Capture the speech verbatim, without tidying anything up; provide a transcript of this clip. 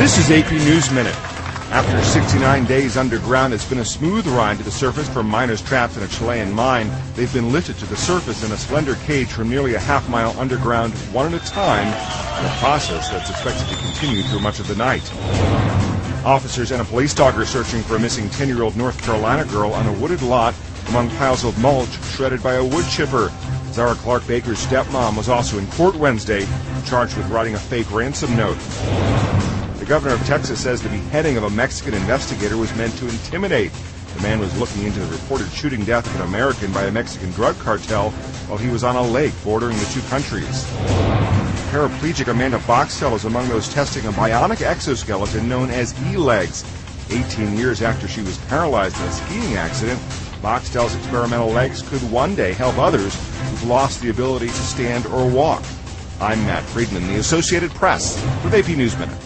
This is A P News Minute. After sixty-nine days underground, it's been a smooth ride to the surface for miners trapped in a Chilean mine. They've been lifted to the surface in a slender cage from nearly a half mile underground, one at a time, in a process that's expected to continue through much of the night. Officers and a police dog are searching for a missing ten-year-old North Carolina girl on a wooded lot among piles of mulch shredded by a wood chipper. Zara Clark Baker's stepmom was also in court Wednesday, charged with writing a fake ransom note. The governor of Texas says the beheading of a Mexican investigator was meant to intimidate. The man was looking into the reported shooting death of an American by a Mexican drug cartel while he was on a lake bordering the two countries. Paraplegic Amanda Boxtel is among those testing a bionic exoskeleton known as E-Legs. eighteen years after she was paralyzed in a skiing accident, Boxtel's experimental legs could one day help others who've lost the ability to stand or walk. I'm Matt Friedman, the Associated Press, with A P News Minute.